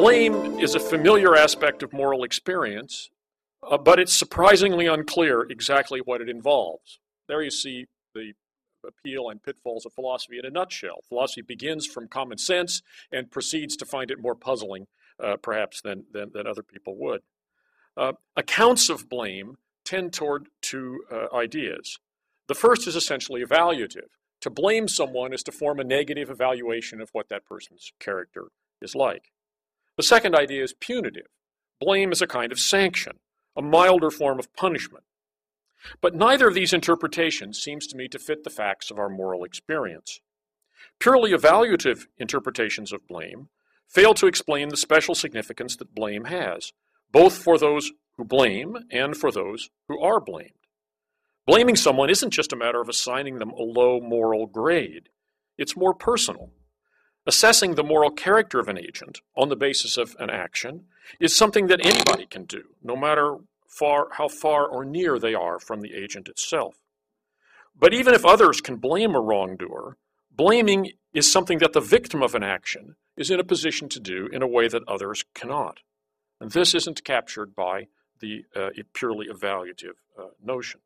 Blame is a familiar aspect of moral experience, but it's surprisingly unclear exactly what it involves. There you see the appeal and pitfalls of philosophy in a nutshell. Philosophy begins from common sense and proceeds to find it more puzzling, perhaps, than other people would. Accounts of blame tend toward two ideas. The first is essentially evaluative. To blame someone is to form a negative evaluation of what that person's character is like. The second idea is punitive. Blame is a kind of sanction, a milder form of punishment. But neither of these interpretations seems to me to fit the facts of our moral experience. Purely evaluative interpretations of blame fail to explain the special significance that blame has, both for those who blame and for those who are blamed. Blaming someone isn't just a matter of assigning them a low moral grade. It's more personal. Assessing the moral character of an agent on the basis of an action is something that anybody can do, no matter how far or near they are from the agent itself. But even if others can blame a wrongdoer, blaming is something that the victim of an action is in a position to do in a way that others cannot. And this isn't captured by the purely evaluative notion.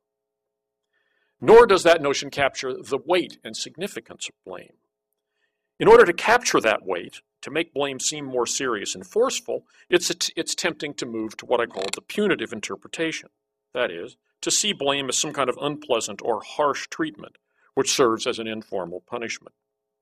Nor does that notion capture the weight and significance of blame. In order to capture that weight, to make blame seem more serious and forceful, it's tempting to move to what I call the punitive interpretation. That is, to see blame as some kind of unpleasant or harsh treatment, which serves as an informal punishment.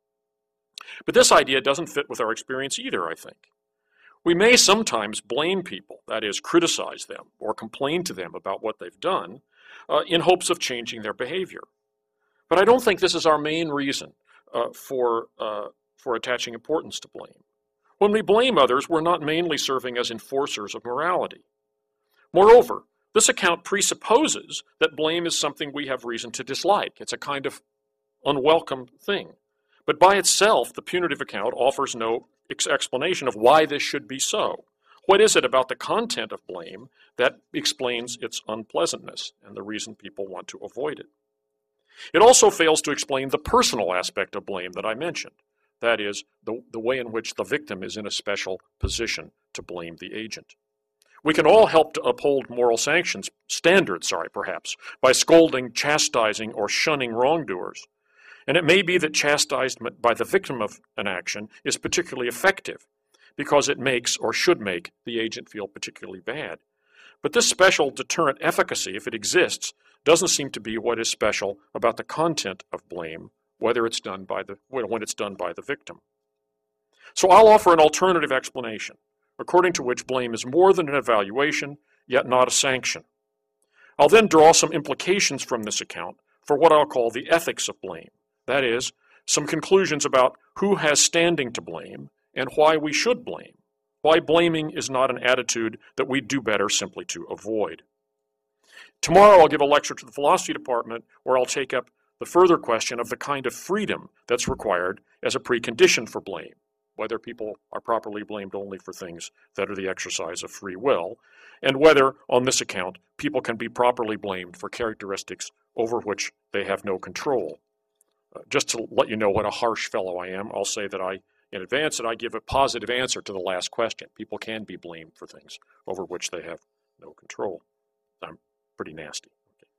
But this idea doesn't fit with our experience either, I think. We may sometimes blame people, that is, criticize them or complain to them about what they've done, in hopes of changing their behavior. But I don't think this is our main reason for attaching importance to blame. When we blame others, we're not mainly serving as enforcers of morality. Moreover, this account presupposes that blame is something we have reason to dislike. It's a kind of unwelcome thing. But by itself, the punitive account offers no explanation of why this should be so. What is it about the content of blame that explains its unpleasantness and the reason people want to avoid it? It also fails to explain the personal aspect of blame that I mentioned. That is, the way in which the victim is in a special position to blame the agent. We can all help to uphold moral standards, perhaps, by scolding, chastising, or shunning wrongdoers. And it may be that chastisement by the victim of an action is particularly effective because it makes or should make the agent feel particularly bad. But this special deterrent efficacy, if it exists, doesn't seem to be what is special about the content of blame, when it's done by the victim. So I'll offer an alternative explanation, according to which blame is more than an evaluation, yet not a sanction. I'll then draw some implications from this account for what I'll call the ethics of blame. That is, some conclusions about who has standing to blame and why we should blame, why blaming is not an attitude that we do better simply to avoid. Tomorrow I'll give a lecture to the philosophy department where I'll take up the further question of the kind of freedom that's required as a precondition for blame, whether people are properly blamed only for things that are the exercise of free will, and whether, on this account, people can be properly blamed for characteristics over which they have no control. Just to let you know what a harsh fellow I am, I'll say that in advance that I give a positive answer to the last question. People can be blamed for things over which they have no control. I'm pretty nasty. Okay.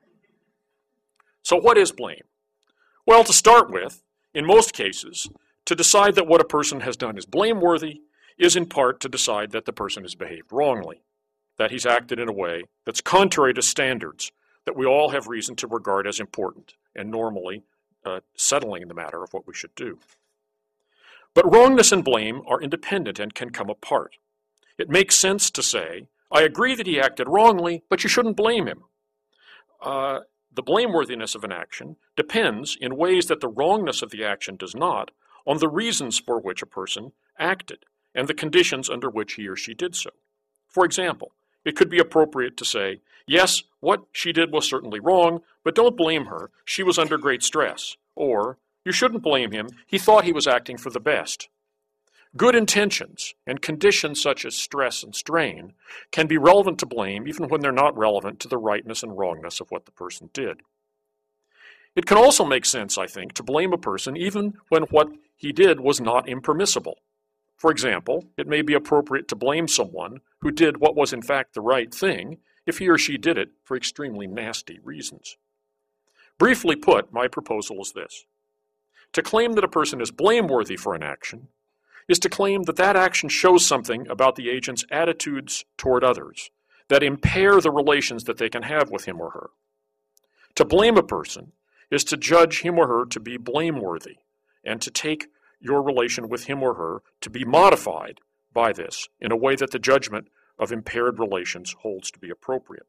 So what is blame? Well, to start with, in most cases, to decide that what a person has done is blameworthy is in part to decide that the person has behaved wrongly, that he's acted in a way that's contrary to standards that we all have reason to regard as important and normally settling the matter of what we should do. But wrongness and blame are independent and can come apart. It makes sense to say, I agree that he acted wrongly, but you shouldn't blame him. The blameworthiness of an action depends, in ways that the wrongness of the action does not, on the reasons for which a person acted and the conditions under which he or she did so. For example, it could be appropriate to say, yes, what she did was certainly wrong, but don't blame her. She was under great stress. Or, you shouldn't blame him. He thought he was acting for the best. Good intentions and conditions such as stress and strain can be relevant to blame even when they're not relevant to the rightness and wrongness of what the person did. It can also make sense, I think, to blame a person even when what he did was not impermissible. For example, it may be appropriate to blame someone who did what was in fact the right thing if he or she did it for extremely nasty reasons. Briefly put, my proposal is this. To claim that a person is blameworthy for an action is to claim that that action shows something about the agent's attitudes toward others that impair the relations that they can have with him or her. To blame a person is to judge him or her to be blameworthy and to take your relation with him or her to be modified by this in a way that the judgment of impaired relations holds to be appropriate.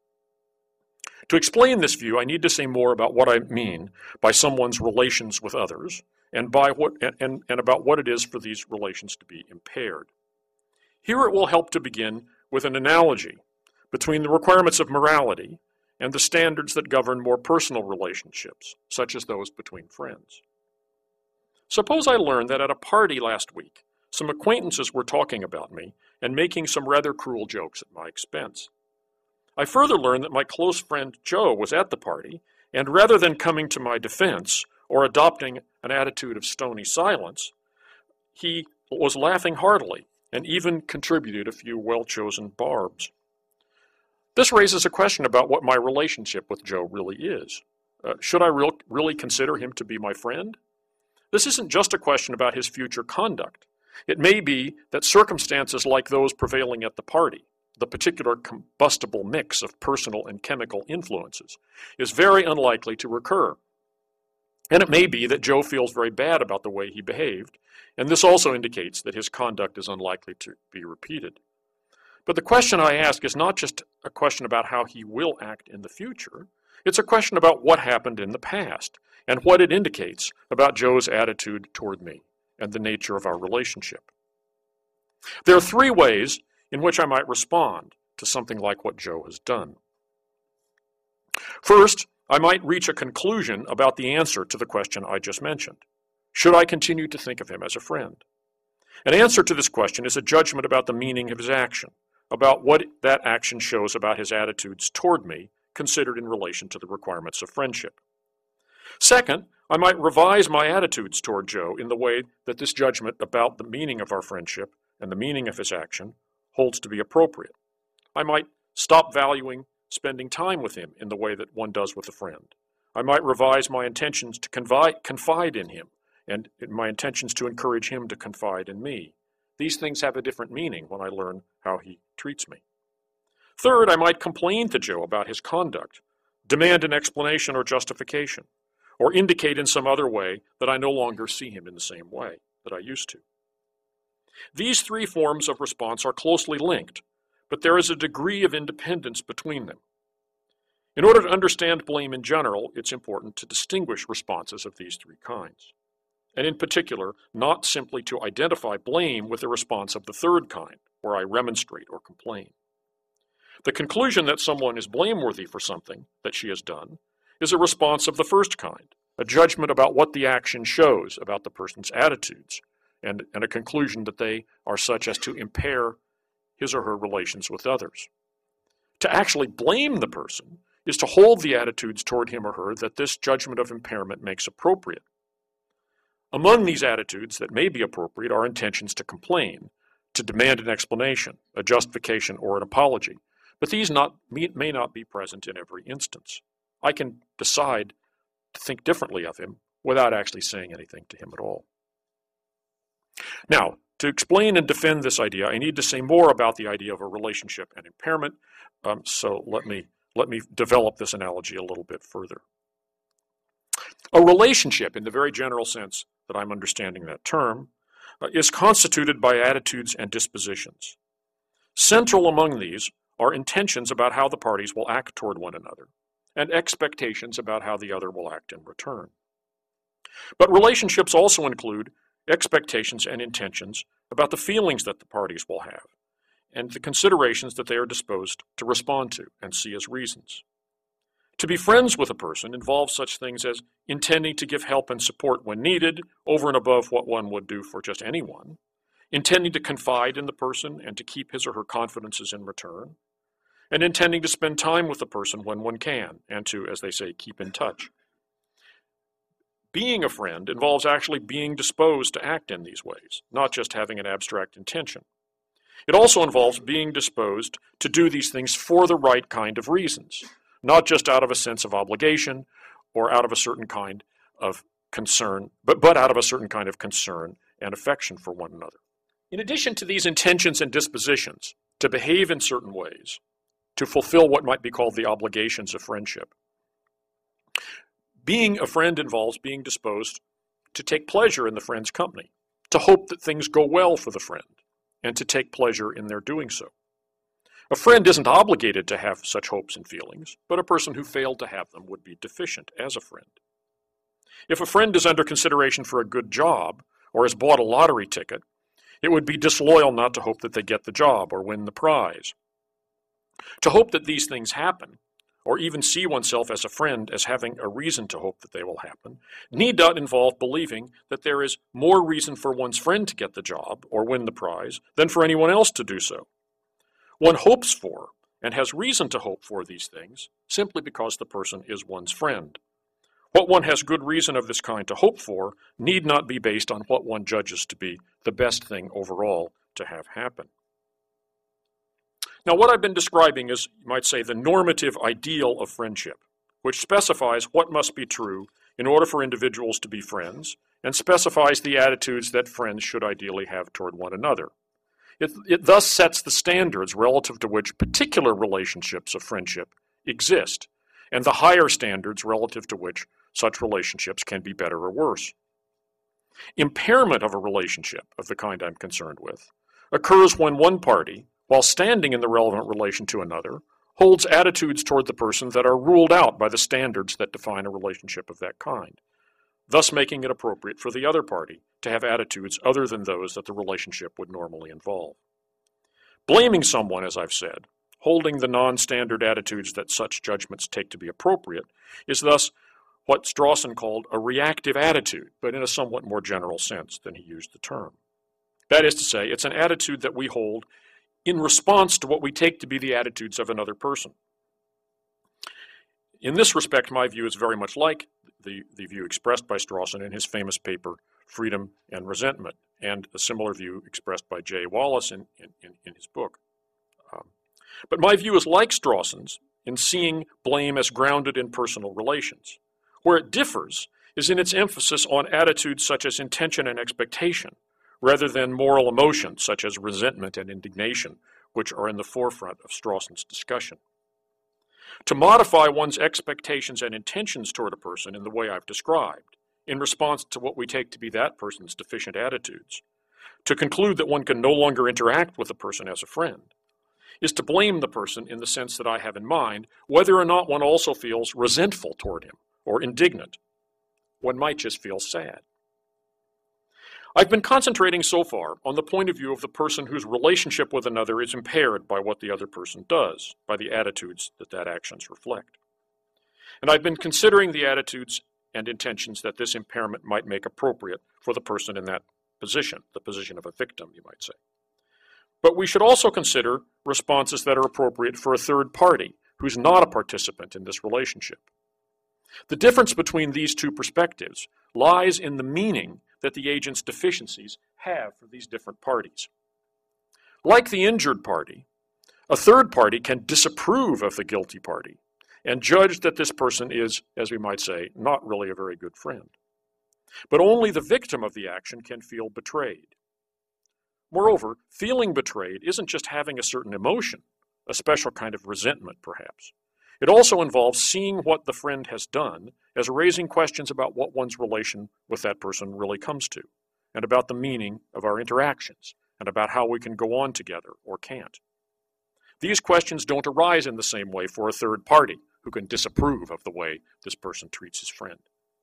To explain this view, I need to say more about what I mean by someone's relations with others and about what it is for these relations to be impaired. Here it will help to begin with an analogy between the requirements of morality and the standards that govern more personal relationships, such as those between friends. Suppose I learned that at a party last week, some acquaintances were talking about me and making some rather cruel jokes at my expense. I further learned that my close friend Joe was at the party, and rather than coming to my defense or adopting an attitude of stony silence, he was laughing heartily and even contributed a few well-chosen barbs. This raises a question about what my relationship with Joe really is. Should I really consider him to be my friend? This isn't just a question about his future conduct. It may be that circumstances like those prevailing at the party, the particular combustible mix of personal and chemical influences, is very unlikely to recur. And it may be that Joe feels very bad about the way he behaved, and this also indicates that his conduct is unlikely to be repeated. But the question I ask is not just a question about how he will act in the future, it's a question about what happened in the past and what it indicates about Joe's attitude toward me and the nature of our relationship. There are three ways in which I might respond to something like what Joe has done. First, I might reach a conclusion about the answer to the question I just mentioned. Should I continue to think of him as a friend? An answer to this question is a judgment about the meaning of his action, about what that action shows about his attitudes toward me, considered in relation to the requirements of friendship. Second, I might revise my attitudes toward Joe in the way that this judgment about the meaning of our friendship and the meaning of his action holds to be appropriate. I might stop valuing spending time with him in the way that one does with a friend. I might revise my intentions to confide in him and my intentions to encourage him to confide in me. These things have a different meaning when I learn how he treats me. Third, I might complain to Joe about his conduct, demand an explanation or justification, or indicate in some other way that I no longer see him in the same way that I used to. These three forms of response are closely linked, but there is a degree of independence between them. In order to understand blame in general, it's important to distinguish responses of these three kinds, and in particular, not simply to identify blame with a response of the third kind, where I remonstrate or complain. The conclusion that someone is blameworthy for something that she has done is a response of the first kind, a judgment about what the action shows about the person's attitudes, and a conclusion that they are such as to impair his or her relations with others. To actually blame the person is to hold the attitudes toward him or her that this judgment of impairment makes appropriate. Among these attitudes that may be appropriate are intentions to complain, to demand an explanation, a justification, or an apology, but these may not be present in every instance. I can decide to think differently of him without actually saying anything to him at all. Now, to explain and defend this idea, I need to say more about the idea of a relationship and impairment, so let me develop this analogy a little bit further. A relationship, in the very general sense that I'm understanding that term, is constituted by attitudes and dispositions. Central among these are intentions about how the parties will act toward one another, and expectations about how the other will act in return. But relationships also include expectations and intentions about the feelings that the parties will have, and the considerations that they are disposed to respond to and see as reasons. To be friends with a person involves such things as intending to give help and support when needed, over and above what one would do for just anyone, intending to confide in the person and to keep his or her confidences in return, and intending to spend time with the person when one can, and to, as they say, keep in touch. Being a friend involves actually being disposed to act in these ways, not just having an abstract intention. It also involves being disposed to do these things for the right kind of reasons, not just out of a sense of obligation or out of a certain kind of concern, but out of a certain kind of concern and affection for one another. In addition to these intentions and dispositions to behave in certain ways, to fulfill what might be called the obligations of friendship, being a friend involves being disposed to take pleasure in the friend's company, to hope that things go well for the friend, and to take pleasure in their doing so. A friend isn't obligated to have such hopes and feelings, but a person who failed to have them would be deficient as a friend. If a friend is under consideration for a good job or has bought a lottery ticket, it would be disloyal not to hope that they get the job or win the prize. To hope that these things happen, or even see oneself as a friend as having a reason to hope that they will happen, need not involve believing that there is more reason for one's friend to get the job or win the prize than for anyone else to do so. One hopes for and has reason to hope for these things simply because the person is one's friend. What one has good reason of this kind to hope for need not be based on what one judges to be the best thing overall to have happen. Now, what I've been describing is, you might say, the normative ideal of friendship, which specifies what must be true in order for individuals to be friends, and specifies the attitudes that friends should ideally have toward one another. It thus sets the standards relative to which particular relationships of friendship exist, and the higher standards relative to which such relationships can be better or worse. Impairment of a relationship of the kind I'm concerned with occurs when one party, while standing in the relevant relation to another, holds attitudes toward the person that are ruled out by the standards that define a relationship of that kind, thus making it appropriate for the other party to have attitudes other than those that the relationship would normally involve. Blaming someone, as I've said, holding the non-standard attitudes that such judgments take to be appropriate, is thus what Strawson called a reactive attitude, but in a somewhat more general sense than he used the term. That is to say, it's an attitude that we hold in response to what we take to be the attitudes of another person. In this respect, my view is very much like the view expressed by Strawson in his famous paper, Freedom and Resentment, and a similar view expressed by J. Wallace in his book. But my view is like Strawson's in seeing blame as grounded in personal relations. Where it differs is in its emphasis on attitudes such as intention and expectation, rather than moral emotions such as resentment and indignation, which are in the forefront of Strawson's discussion. To modify one's expectations and intentions toward a person in the way I've described, in response to what we take to be that person's deficient attitudes, to conclude that one can no longer interact with a person as a friend, is to blame the person in the sense that I have in mind, whether or not one also feels resentful toward him or indignant. One might just feel sad. I've been concentrating so far on the point of view of the person whose relationship with another is impaired by what the other person does, by the attitudes that actions reflect. And I've been considering the attitudes and intentions that this impairment might make appropriate for the person in that position, the position of a victim, you might say. But we should also consider responses that are appropriate for a third party who's not a participant in this relationship. The difference between these two perspectives lies in the meaning that the agent's deficiencies have for these different parties. Like the injured party, a third party can disapprove of the guilty party and judge that this person is, as we might say, not really a very good friend. But only the victim of the action can feel betrayed. Moreover, feeling betrayed isn't just having a certain emotion, a special kind of resentment perhaps. It also involves seeing what the friend has done as raising questions about what one's relation with that person really comes to, and about the meaning of our interactions, and about how we can go on together or can't. These questions don't arise in the same way for a third party who can disapprove of the way this person treats his friend.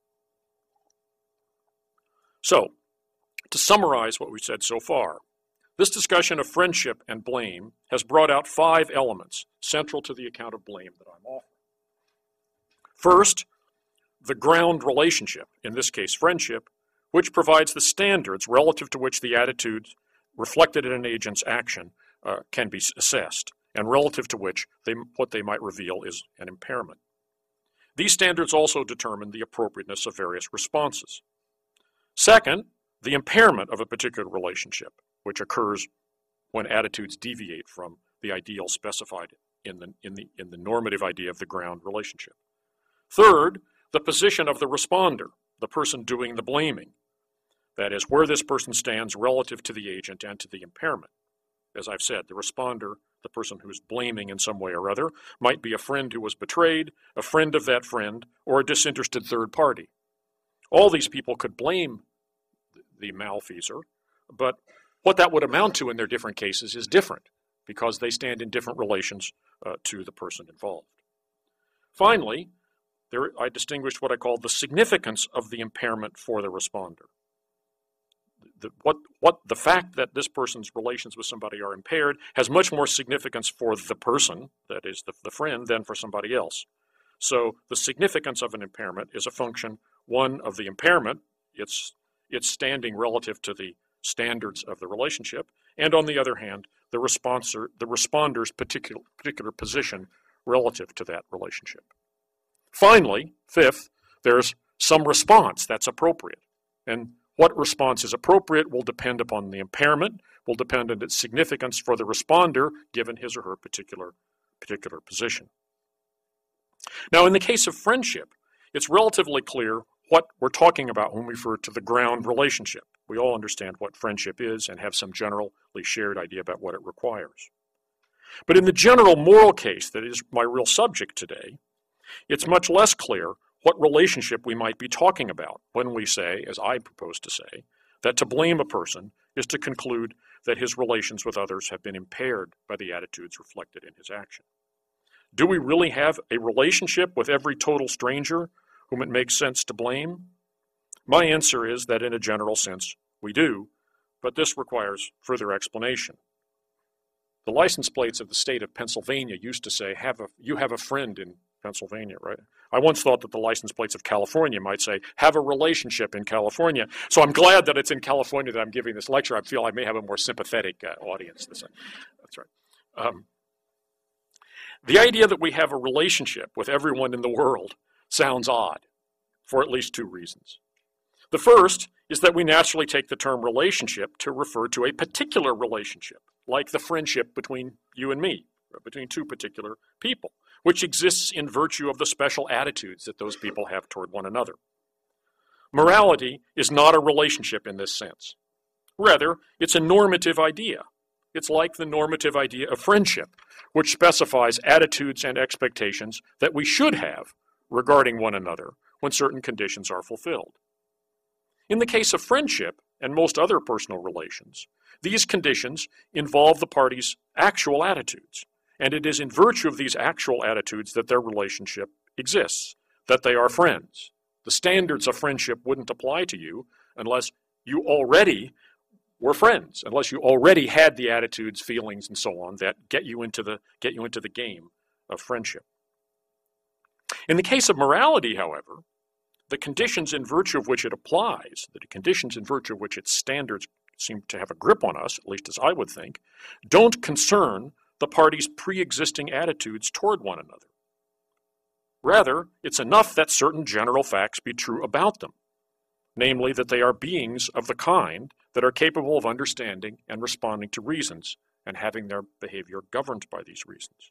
So, to summarize what we've said so far, this discussion of friendship and blame has brought out 5 elements central to the account of blame that I'm offering. First, the ground relationship, in this case friendship, which provides the standards relative to which the attitudes reflected in an agent's action can be assessed, and relative to which what they might reveal is an impairment. These standards also determine the appropriateness of various responses. Second, the impairment of a particular relationship, which occurs when attitudes deviate from the ideal specified in the normative idea of the ground relationship. Third, the position of the responder, the person doing the blaming. That is, where this person stands relative to the agent and to the impairment. As I've said, the responder, the person who's blaming in some way or other, might be a friend who was betrayed, a friend of that friend, or a disinterested third party. All these people could blame the malfeasor, but what that would amount to in their different cases is different because they stand in different relations to the person involved. Finally, I distinguished what I call the significance of the impairment for the responder. The fact that this person's relations with somebody are impaired has much more significance for the person, that is the friend, than for somebody else. So the significance of an impairment is a function, one, of the impairment, its standing relative to the standards of the relationship, and on the other hand, the responder's particular position relative to that relationship. Finally, fifth, there's some response that's appropriate. And what response is appropriate will depend upon the impairment, will depend on its significance for the responder given his or her particular position. Now, in the case of friendship, it's relatively clear what we're talking about when we refer to the ground relationship. We all understand what friendship is and have some generally shared idea about what it requires. But in the general moral case that is my real subject today, it's much less clear what relationship we might be talking about when we say, as I propose to say, that to blame a person is to conclude that his relations with others have been impaired by the attitudes reflected in his action. Do we really have a relationship with every total stranger whom it makes sense to blame? My answer is that in a general sense we do, but this requires further explanation. The license plates of the state of Pennsylvania used to say, you have a friend in Pennsylvania, right? I once thought that the license plates of California might say, have a relationship in California. So I'm glad that it's in California that I'm giving this lecture. I feel I may have a more sympathetic audience. That's right. The idea that we have a relationship with everyone in the world sounds odd for at least two reasons. The first is that we naturally take the term relationship to refer to a particular relationship, like the friendship between you and me, or between two particular people, which exists in virtue of the special attitudes that those people have toward one another. Morality is not a relationship in this sense. Rather, it's a normative idea. It's like the normative idea of friendship, which specifies attitudes and expectations that we should have regarding one another when certain conditions are fulfilled. In the case of friendship and most other personal relations, these conditions involve the parties' actual attitudes, and it is in virtue of these actual attitudes that their relationship exists, that they are friends. The standards of friendship wouldn't apply to you unless you already were friends, unless you already had the attitudes, feelings, and so on that get you into the game of friendship. In the case of morality, however, the conditions in virtue of which it applies, the conditions in virtue of which its standards seem to have a grip on us, at least as I would think, don't concern the parties' pre-existing attitudes toward one another. Rather, it's enough that certain general facts be true about them, namely that they are beings of the kind that are capable of understanding and responding to reasons and having their behavior governed by these reasons.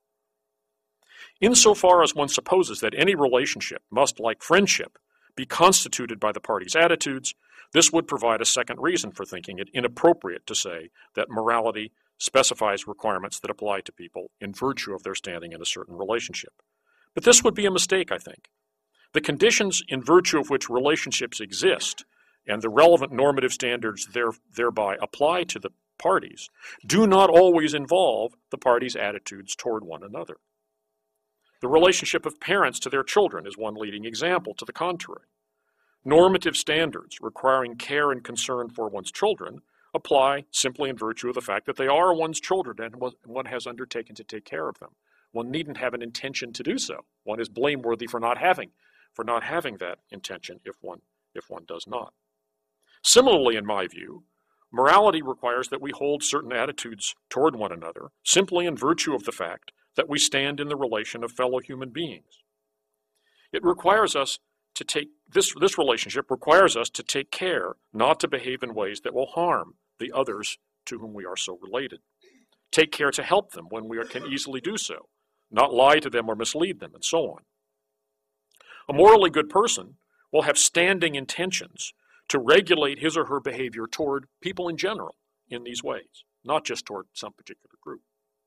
Insofar as one supposes that any relationship must, like friendship, be constituted by the parties' attitudes, this would provide a second reason for thinking it inappropriate to say that morality specifies requirements that apply to people in virtue of their standing in a certain relationship. But this would be a mistake, I think. The conditions in virtue of which relationships exist and the relevant normative standards thereby apply to the parties do not always involve the parties' attitudes toward one another. The relationship of parents to their children is one leading example to the contrary. Normative standards requiring care and concern for one's children apply simply in virtue of the fact that they are one's children and one has undertaken to take care of them. One needn't have an intention to do so. One is blameworthy for not having that intention if one does not. Similarly, in my view, morality requires that we hold certain attitudes toward one another simply in virtue of the fact that we stand in the relation of fellow human beings. It requires us to take, this relationship requires us to take care not to behave in ways that will harm the others to whom we are so related. Take care to help them when we can easily do so, not lie to them or mislead them, and so on. A morally good person will have standing intentions to regulate his or her behavior toward people in general in these ways, not just toward some particular group.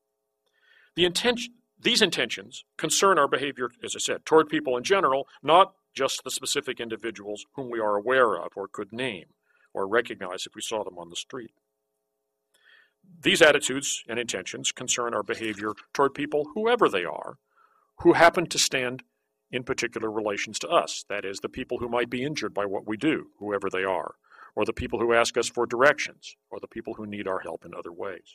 These intentions concern our behavior, as I said, toward people in general, not just the specific individuals whom we are aware of or could name or recognize if we saw them on the street. These attitudes and intentions concern our behavior toward people, whoever they are, who happen to stand in particular relations to us. That is, the people who might be injured by what we do, whoever they are, or the people who ask us for directions, or the people who need our help in other ways.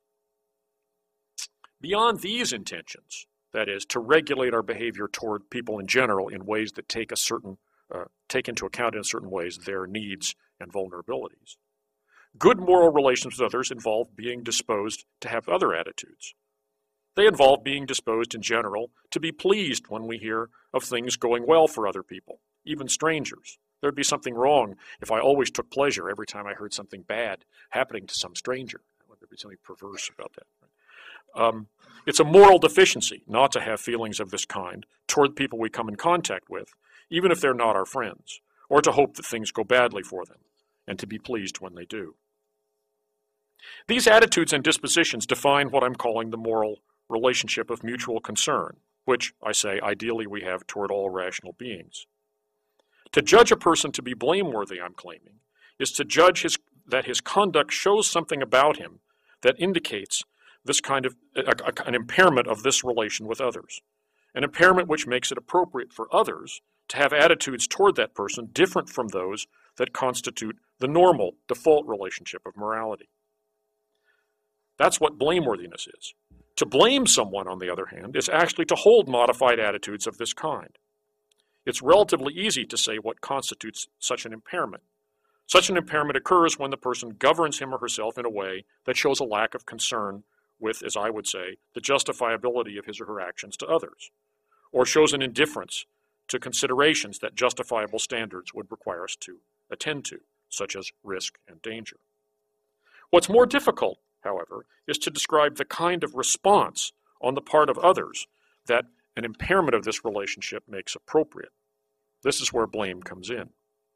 Beyond these intentions, that is, to regulate our behavior toward people in general in ways that take into account in certain ways their needs and vulnerabilities, good moral relations with others involve being disposed to have other attitudes. They involve being disposed in general to be pleased when we hear of things going well for other people, even strangers. There'd be something wrong if I always took pleasure every time I heard something bad happening to some stranger. There'd be something perverse about that. It's a moral deficiency not to have feelings of this kind toward people we come in contact with, even if they're not our friends, or to hope that things go badly for them, and to be pleased when they do. These attitudes and dispositions define what I'm calling the moral relationship of mutual concern, which, I say, ideally we have toward all rational beings. To judge a person to be blameworthy, I'm claiming, is to judge that his conduct shows something about him that indicates this kind of an impairment of this relation with others, an impairment which makes it appropriate for others to have attitudes toward that person different from those that constitute the normal default relationship of morality. That's what blameworthiness is. To blame someone, on the other hand, is actually to hold modified attitudes of this kind. It's relatively easy to say what constitutes such an impairment. Such an impairment occurs when the person governs him or herself in a way that shows a lack of concern with, as I would say, the justifiability of his or her actions to others, or shows an indifference to considerations that justifiable standards would require us to attend to, such as risk and danger. What's more difficult, however, is to describe the kind of response on the part of others that an impairment of this relationship makes appropriate. This is where blame comes in.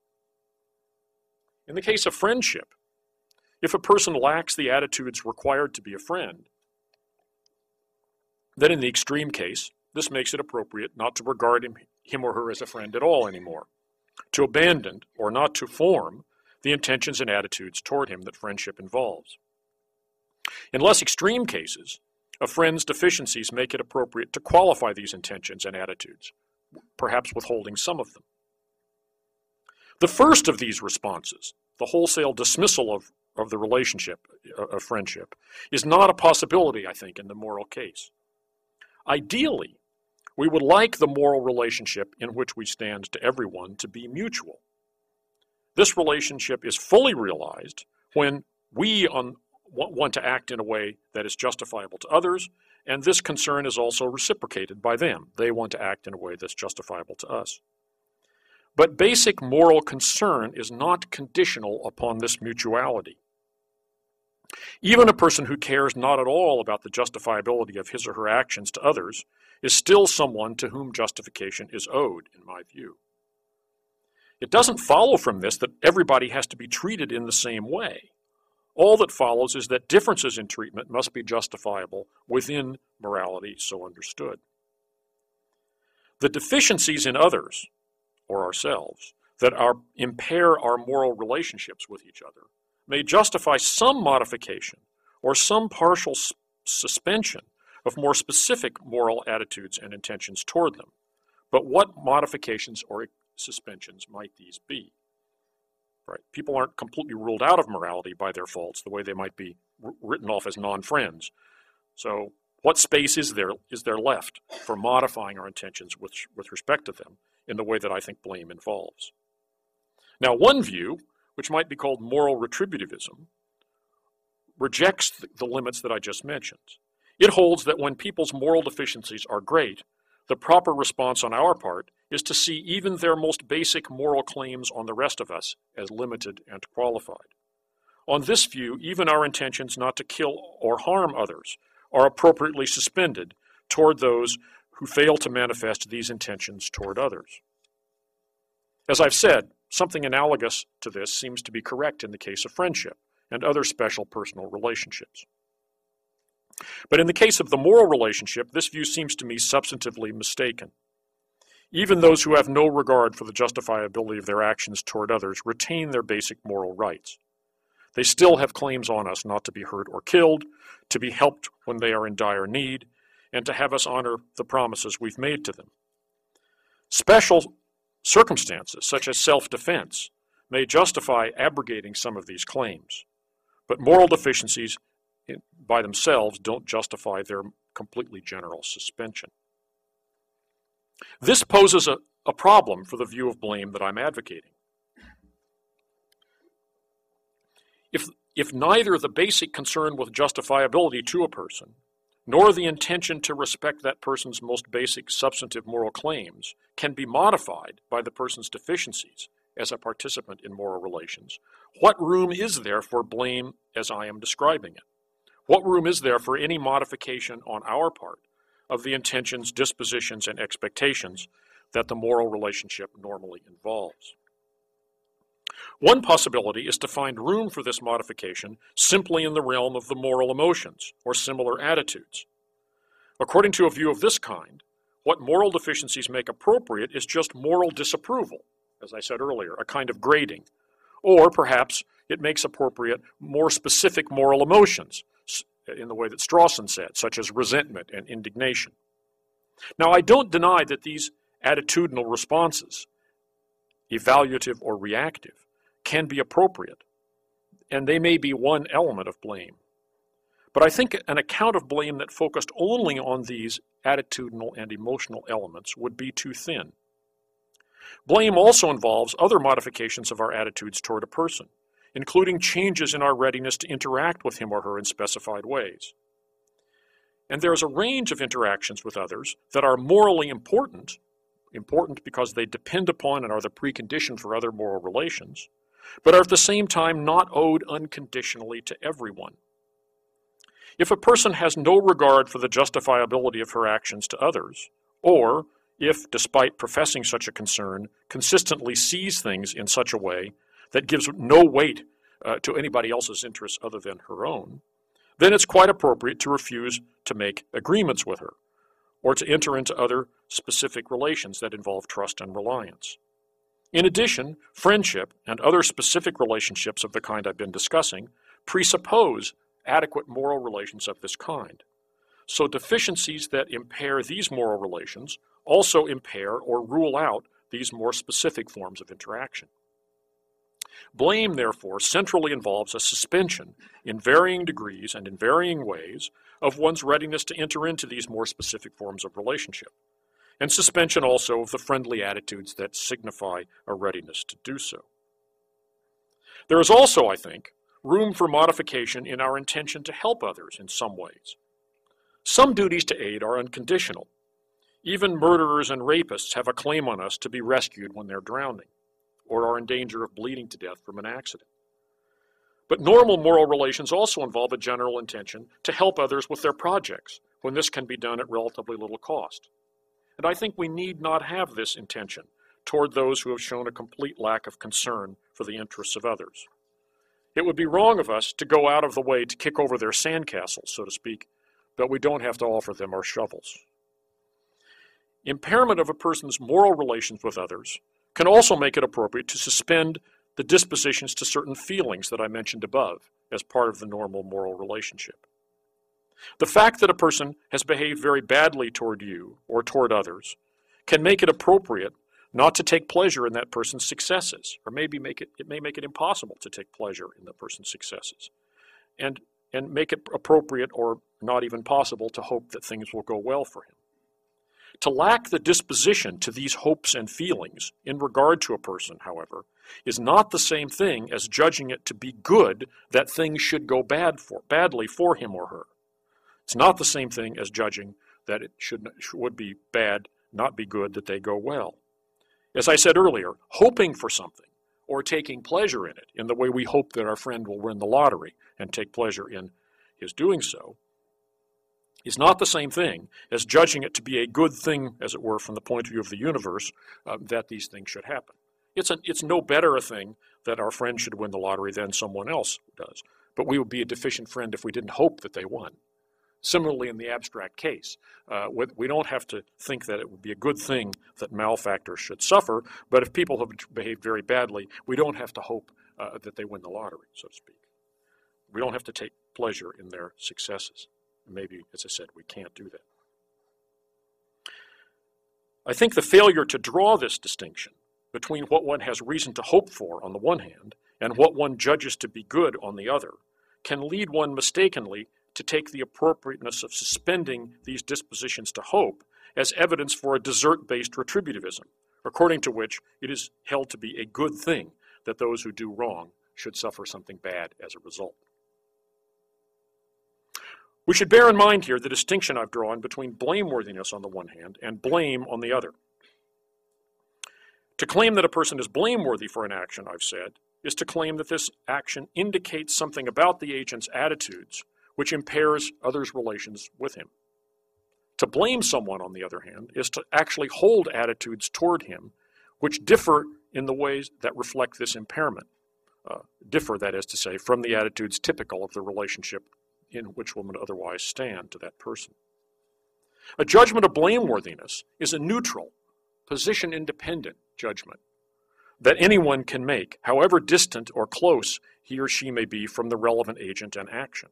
In the case of friendship, if a person lacks the attitudes required to be a friend, then in the extreme case, this makes it appropriate not to regard him or her as a friend at all anymore, to abandon or not to form the intentions and attitudes toward him that friendship involves. In less extreme cases, a friend's deficiencies make it appropriate to qualify these intentions and attitudes, perhaps withholding some of them. The first of these responses, the wholesale dismissal of the relationship, of friendship, is not a possibility, I think, in the moral case. Ideally, we would like the moral relationship in which we stand to everyone to be mutual. This relationship is fully realized when we want to act in a way that is justifiable to others, and this concern is also reciprocated by them. They want to act in a way that's justifiable to us. But basic moral concern is not conditional upon this mutuality. Even a person who cares not at all about the justifiability of his or her actions to others is still someone to whom justification is owed, in my view. It doesn't follow from this that everybody has to be treated in the same way. All that follows is that differences in treatment must be justifiable within morality so understood. The deficiencies in others, or ourselves, that impair our moral relationships with each other may justify some modification or some partial suspension of more specific moral attitudes and intentions toward them. But what modifications or suspensions might these be? Right? People aren't completely ruled out of morality by their faults the way they might be written off as non-friends. So what space is there left for modifying our intentions with respect to them in the way that I think blame involves? Now, one view, which might be called moral retributivism, rejects the limits that I just mentioned. It holds that when people's moral deficiencies are great, the proper response on our part is to see even their most basic moral claims on the rest of us as limited and qualified. On this view, even our intentions not to kill or harm others are appropriately suspended toward those who fail to manifest these intentions toward others. As I've said, something analogous to this seems to be correct in the case of friendship and other special personal relationships. But in the case of the moral relationship, this view seems to me substantively mistaken. Even those who have no regard for the justifiability of their actions toward others retain their basic moral rights. They still have claims on us not to be hurt or killed, to be helped when they are in dire need, and to have us honor the promises we've made to them. Special circumstances, such as self-defense, may justify abrogating some of these claims, but moral deficiencies by themselves don't justify their completely general suspension. This poses a problem for the view of blame that I'm advocating. If neither the basic concern with justifiability to a person, nor the intention to respect that person's most basic substantive moral claims can be modified by the person's deficiencies as a participant in moral relations, what room is there for blame as I am describing it? What room is there for any modification on our part of the intentions, dispositions, and expectations that the moral relationship normally involves? One possibility is to find room for this modification simply in the realm of the moral emotions or similar attitudes. According to a view of this kind, what moral deficiencies make appropriate is just moral disapproval, as I said earlier, a kind of grading, or perhaps it makes appropriate more specific moral emotions, in the way that Strawson said, such as resentment and indignation. Now, I don't deny that these attitudinal responses, evaluative or reactive, can be appropriate, and they may be one element of blame. But I think an account of blame that focused only on these attitudinal and emotional elements would be too thin. Blame also involves other modifications of our attitudes toward a person, including changes in our readiness to interact with him or her in specified ways. And there is a range of interactions with others that are morally important because they depend upon and are the precondition for other moral relations, but are at the same time not owed unconditionally to everyone. If a person has no regard for the justifiability of her actions to others, or if, despite professing such a concern, consistently sees things in such a way that gives no weight to anybody else's interests other than her own, then it's quite appropriate to refuse to make agreements with her, or to enter into other specific relations that involve trust and reliance. In addition, friendship and other specific relationships of the kind I've been discussing presuppose adequate moral relations of this kind. So deficiencies that impair these moral relations also impair or rule out these more specific forms of interaction. Blame, therefore, centrally involves a suspension in varying degrees and in varying ways of one's readiness to enter into these more specific forms of relationship, and suspension also of the friendly attitudes that signify a readiness to do so. There is also, I think, room for modification in our intention to help others in some ways. Some duties to aid are unconditional. Even murderers and rapists have a claim on us to be rescued when they're drowning, or are in danger of bleeding to death from an accident. But normal moral relations also involve a general intention to help others with their projects, when this can be done at relatively little cost. And I think we need not have this intention toward those who have shown a complete lack of concern for the interests of others. It would be wrong of us to go out of the way to kick over their sandcastles, so to speak, but we don't have to offer them our shovels. Impairment of a person's moral relations with others can also make it appropriate to suspend the dispositions to certain feelings that I mentioned above as part of the normal moral relationship. The fact that a person has behaved very badly toward you or toward others can make it appropriate not to take pleasure in that person's successes, or maybe it may make it impossible to take pleasure in the person's successes, and make it appropriate or not even possible to hope that things will go well for him. To lack the disposition to these hopes and feelings in regard to a person, however, is not the same thing as judging it to be good that things should go badly for him or her. It's not the same thing as judging that it would be bad not be good that they go well. As I said earlier, hoping for something or taking pleasure in it, in the way we hope that our friend will win the lottery and take pleasure in his doing so, is not the same thing as judging it to be a good thing, as it were, from the point of view of the universe, that these things should happen. It's no better a thing that our friend should win the lottery than someone else does. But we would be a deficient friend if we didn't hope that they won. Similarly, in the abstract case, we don't have to think that it would be a good thing that malefactors should suffer, but if people have behaved very badly, we don't have to hope that they win the lottery, so to speak. We don't have to take pleasure in their successes. Maybe, as I said, we can't do that. I think the failure to draw this distinction between what one has reason to hope for on the one hand and what one judges to be good on the other can lead one mistakenly to take the appropriateness of suspending these dispositions to hope as evidence for a desert-based retributivism, according to which it is held to be a good thing that those who do wrong should suffer something bad as a result. We should bear in mind here the distinction I've drawn between blameworthiness on the one hand and blame on the other. To claim that a person is blameworthy for an action, I've said, is to claim that this action indicates something about the agent's attitudes which impairs others' relations with him. To blame someone, on the other hand, is to actually hold attitudes toward him which differ in the ways that reflect this impairment. Differ, that is to say, from the attitudes typical of the relationship in which one would otherwise stand to that person. A judgment of blameworthiness is a neutral, position-independent judgment that anyone can make, however distant or close he or she may be from the relevant agent and action.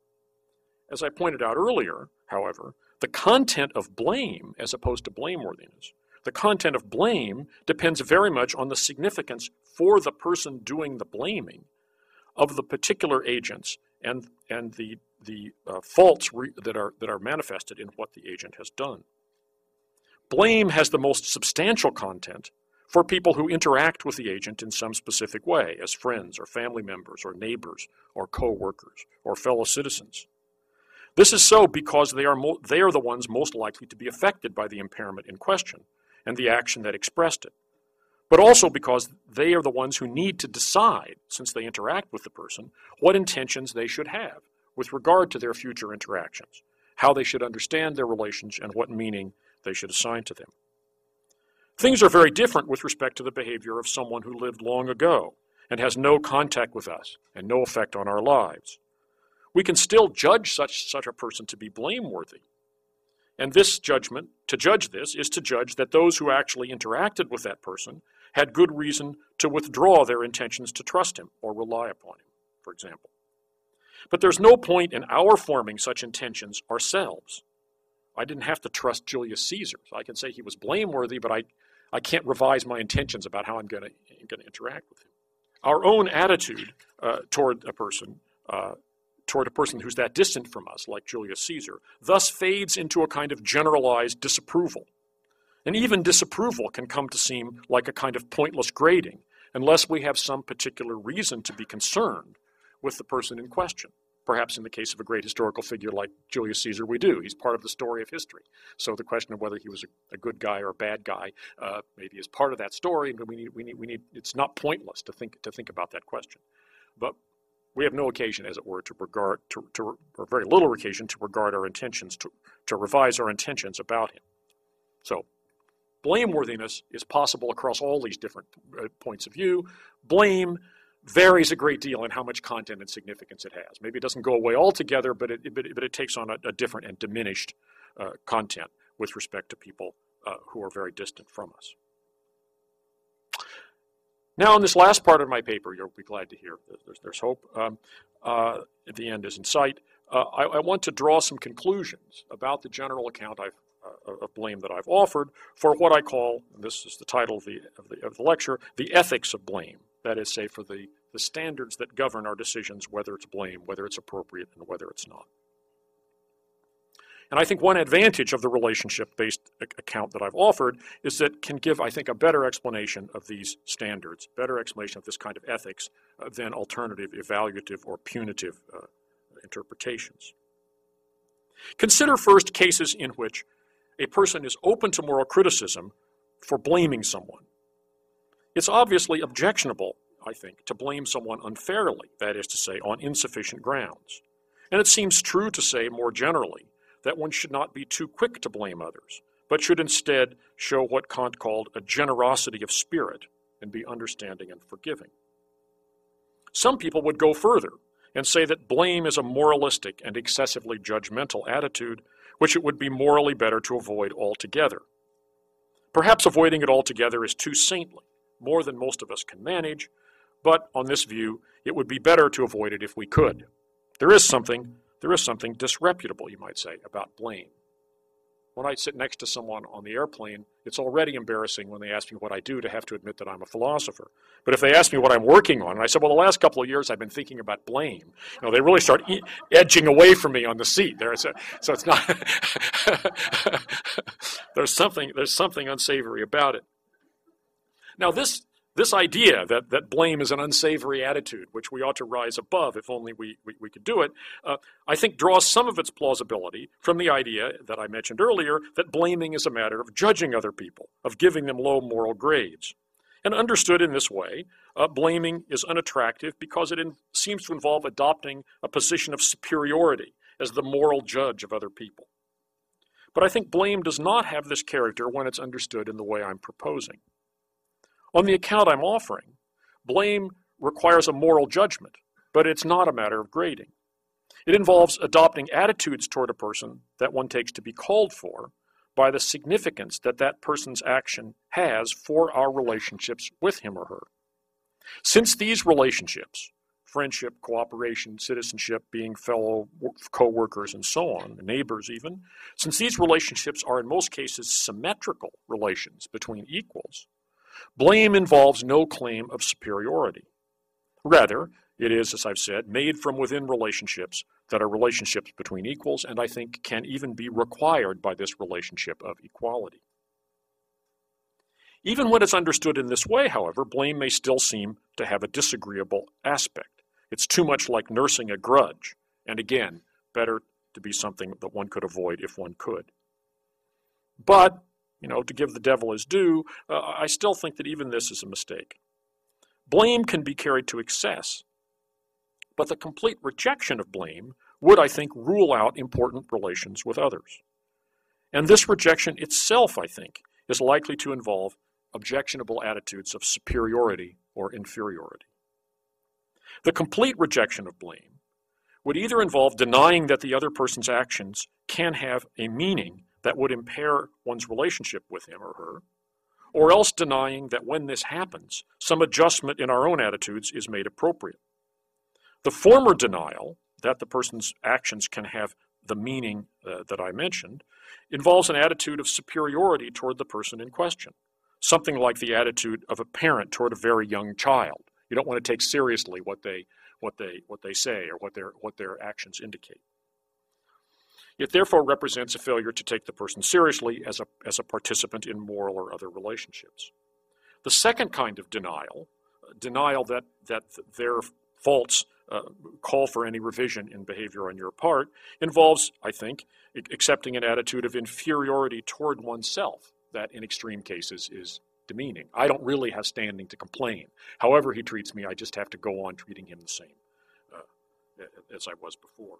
As I pointed out earlier, however, the content of blame, as opposed to blameworthiness, the content of blame depends very much on the significance for the person doing the blaming of the particular agents and the faults that are manifested in what the agent has done. Blame has the most substantial content for people who interact with the agent in some specific way, as friends or family members or neighbors or co-workers or fellow citizens. This is so because they are the ones most likely to be affected by the impairment in question and the action that expressed it, but also because they are the ones who need to decide, since they interact with the person, what intentions they should have with regard to their future interactions, how they should understand their relations, and what meaning they should assign to them. Things are very different with respect to the behavior of someone who lived long ago and has no contact with us and no effect on our lives. We can still judge such a person to be blameworthy. And this judgment, to judge this, is to judge that those who actually interacted with that person had good reason to withdraw their intentions to trust him or rely upon him, for example. But there's no point in our forming such intentions ourselves. I didn't have to trust Julius Caesar. So I can say he was blameworthy, but I can't revise my intentions about how I'm going to interact with him. Our own attitude toward a person who's that distant from us, like Julius Caesar, thus fades into a kind of generalized disapproval. And even disapproval can come to seem like a kind of pointless grading unless we have some particular reason to be concerned with the person in question. Perhaps in the case of a great historical figure like Julius Caesar, we do. He's part of the story of history. So the question of whether he was a good guy or a bad guy maybe is part of that story. But we need. It's not pointless to think about that question. But we have no occasion, as it were, or very little occasion to regard our intentions, to revise our intentions about him. So blameworthiness is possible across all these different points of view. Blame varies a great deal in how much content and significance it has. Maybe it doesn't go away altogether, but it takes on a different and diminished content with respect to people who are very distant from us. Now, in this last part of my paper, you'll be glad to hear, there's hope. The end is in sight. I want to draw some conclusions about the general account of blame that I've offered for what I call, and this is the title of the lecture, the ethics of blame. That is, say, for the standards that govern our decisions, whether it's blame, whether it's appropriate, and whether it's not. And I think one advantage of the relationship-based account that I've offered is that it can give, I think, a better explanation of these standards, better explanation of this kind of ethics than alternative, evaluative, or punitive interpretations. Consider first cases in which a person is open to moral criticism for blaming someone. It's obviously objectionable, I think, to blame someone unfairly, that is to say, on insufficient grounds. And it seems true to say more generally that one should not be too quick to blame others, but should instead show what Kant called a generosity of spirit and be understanding and forgiving. Some people would go further and say that blame is a moralistic and excessively judgmental attitude which it would be morally better to avoid altogether. Perhaps avoiding it altogether is too saintly, more than most of us can manage, but on this view, it would be better to avoid it if we could. There is something disreputable, you might say, about blame. When I sit next to someone on the airplane, it's already embarrassing when they ask me what I do to have to admit that I'm a philosopher. But if they ask me what I'm working on, and I said, well, the last couple of years I've been thinking about blame, they really start edging away from me on the seat. So it's not, there's something unsavory about it. Now this idea that blame is an unsavory attitude, which we ought to rise above if only we could do it, I think draws some of its plausibility from the idea that I mentioned earlier that blaming is a matter of judging other people, of giving them low moral grades. And understood in this way, blaming is unattractive because it seems to involve adopting a position of superiority as the moral judge of other people. But I think blame does not have this character when it's understood in the way I'm proposing. On the account I'm offering, blame requires a moral judgment, but it's not a matter of grading. It involves adopting attitudes toward a person that one takes to be called for by the significance that that person's action has for our relationships with him or her. Since these relationships, friendship, cooperation, citizenship, being fellow co-workers, and so on, neighbors even, since these relationships are in most cases symmetrical relations between equals, blame involves no claim of superiority. Rather, it is, as I've said, made from within relationships that are relationships between equals, and I think can even be required by this relationship of equality. Even when it's understood in this way, however, blame may still seem to have a disagreeable aspect. It's too much like nursing a grudge, and again, better to be something that one could avoid if one could. But to give the devil his due, I still think that even this is a mistake. Blame can be carried to excess, but the complete rejection of blame would, I think, rule out important relations with others. And this rejection itself, I think, is likely to involve objectionable attitudes of superiority or inferiority. The complete rejection of blame would either involve denying that the other person's actions can have a meaning that would impair one's relationship with him or her, or else denying that when this happens, some adjustment in our own attitudes is made appropriate. The former denial, that the person's actions can have the meaning that I mentioned, involves an attitude of superiority toward the person in question, something like the attitude of a parent toward a very young child. You don't want to take seriously what they say or what their actions indicate. It therefore represents a failure to take the person seriously as a participant in moral or other relationships. The second kind of denial that their faults call for any revision in behavior on your part, involves, I think, accepting an attitude of inferiority toward oneself that in extreme cases is demeaning. I don't really have standing to complain. However he treats me, I just have to go on treating him the same as I was before.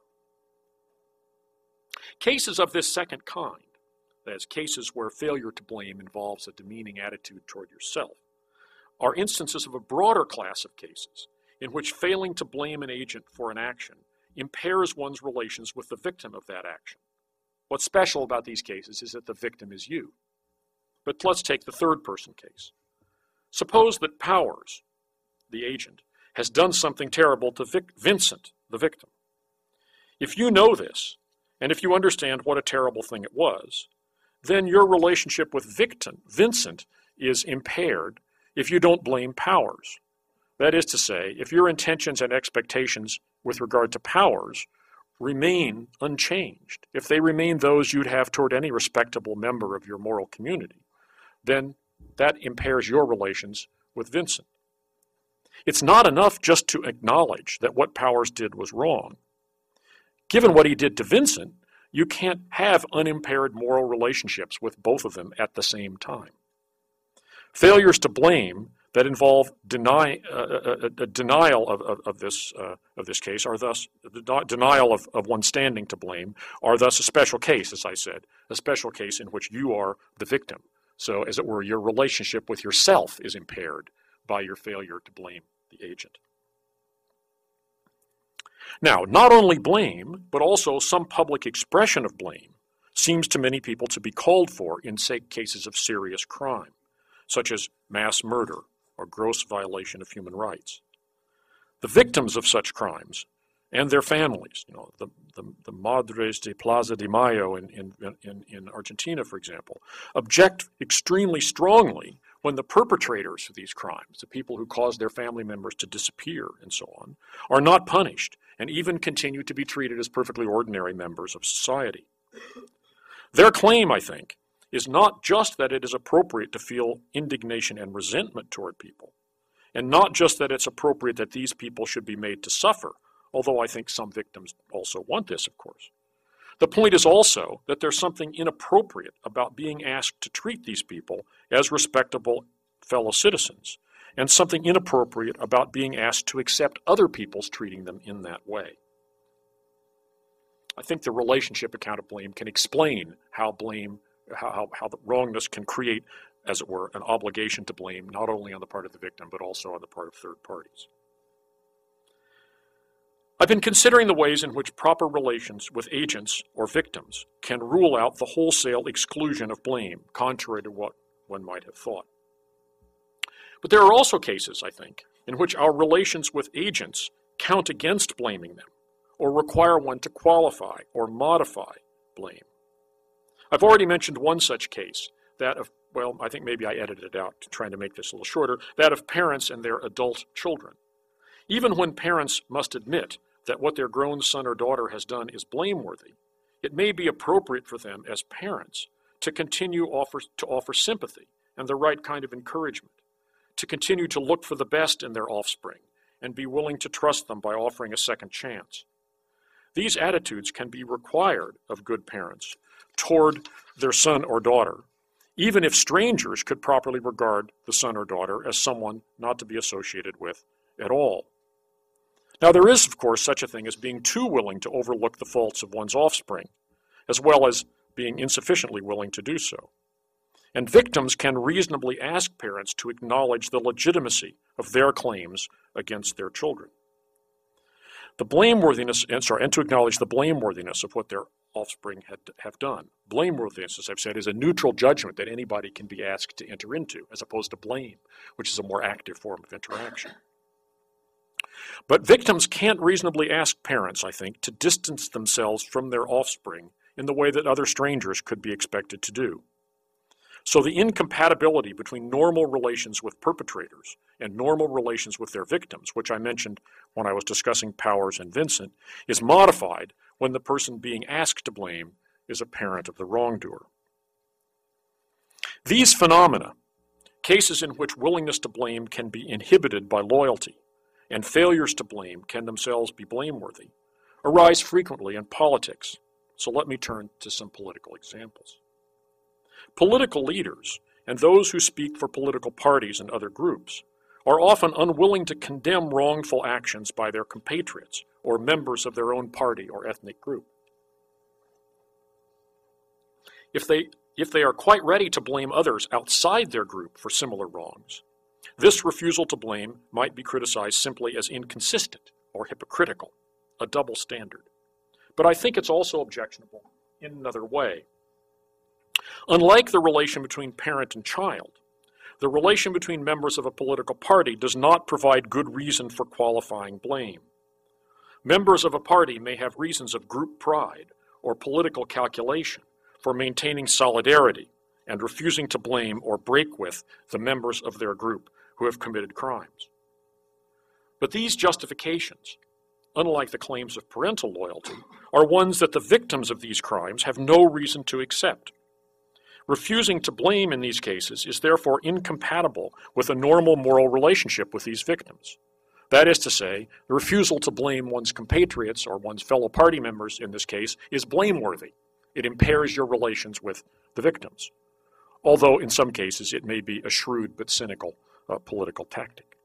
Cases of this second kind, that is, cases where failure to blame involves a demeaning attitude toward yourself, are instances of a broader class of cases in which failing to blame an agent for an action impairs one's relations with the victim of that action. What's special about these cases is that the victim is you. But let's take the third person case. Suppose that Powers, the agent, has done something terrible to Vincent, the victim. If you know this, and if you understand what a terrible thing it was, then your relationship with Vincent is impaired if you don't blame Powers. That is to say, if your intentions and expectations with regard to Powers remain unchanged, if they remain those you'd have toward any respectable member of your moral community, then that impairs your relations with Vincent. It's not enough just to acknowledge that what Powers did was wrong. Given what he did to Vincent, You can't have unimpaired moral relationships with both of them at the same time. Failures to blame that involve denial of this case are thus denial of one's standing to blame are thus a special case, as I said, a special case in which you are the victim. So, as it were, your relationship with yourself is impaired by your failure to blame the agent. Now, not only blame, but also some public expression of blame seems to many people to be called for in cases of serious crime, such as mass murder or gross violation of human rights. The victims of such crimes and their families, the Madres de Plaza de Mayo in Argentina, for example, object extremely strongly when the perpetrators of these crimes, the people who caused their family members to disappear and so on, are not punished and even continue to be treated as perfectly ordinary members of society. Their claim, I think, is not just that it is appropriate to feel indignation and resentment toward people, and not just that it's appropriate that these people should be made to suffer, although I think some victims also want this, of course. The point is also that there's something inappropriate about being asked to treat these people as respectable fellow citizens, and something inappropriate about being asked to accept other people's treating them in that way. I think the relationship account of blame can explain how the wrongness can create, as it were, an obligation to blame, not only on the part of the victim, but also on the part of third parties. I've been considering the ways in which proper relations with agents or victims can rule out the wholesale exclusion of blame, contrary to what one might have thought. But there are also cases, I think, in which our relations with agents count against blaming them, or require one to qualify or modify blame. I've already mentioned one such case, that of, well, I think maybe I edited it out trying to make this a little shorter, that of parents and their adult children. Even when parents must admit that what their grown son or daughter has done is blameworthy, it may be appropriate for them as parents to continue to offer sympathy and the right kind of encouragement, to continue to look for the best in their offspring and be willing to trust them by offering a second chance. These attitudes can be required of good parents toward their son or daughter, even if strangers could properly regard the son or daughter as someone not to be associated with at all. Now, there is, of course, such a thing as being too willing to overlook the faults of one's offspring, as well as being insufficiently willing to do so. And victims can reasonably ask parents to acknowledge the legitimacy of their claims against their children. And to acknowledge the blameworthiness of what their offspring have done. Blameworthiness, as I've said, is a neutral judgment that anybody can be asked to enter into, as opposed to blame, which is a more active form of interaction. But victims can't reasonably ask parents, I think, to distance themselves from their offspring in the way that other strangers could be expected to do. So the incompatibility between normal relations with perpetrators and normal relations with their victims, which I mentioned when I was discussing Powers and Vincent, is modified when the person being asked to blame is a parent of the wrongdoer. These phenomena, cases in which willingness to blame can be inhibited by loyalty, and failures to blame can themselves be blameworthy, arise frequently in politics. So let me turn to some political examples. Political leaders, and those who speak for political parties and other groups, are often unwilling to condemn wrongful actions by their compatriots or members of their own party or ethnic group. If they are quite ready to blame others outside their group for similar wrongs, this refusal to blame might be criticized simply as inconsistent or hypocritical, a double standard. But I think it's also objectionable in another way. Unlike the relation between parent and child, the relation between members of a political party does not provide good reason for qualifying blame. Members of a party may have reasons of group pride or political calculation for maintaining solidarity and refusing to blame or break with the members of their group who have committed crimes. But these justifications, unlike the claims of parental loyalty, are ones that the victims of these crimes have no reason to accept. Refusing to blame in these cases is therefore incompatible with a normal moral relationship with these victims. That is to say, the refusal to blame one's compatriots or one's fellow party members in this case is blameworthy It impairs your relations with the victims, although in some cases it may be a shrewd but cynical political tactic.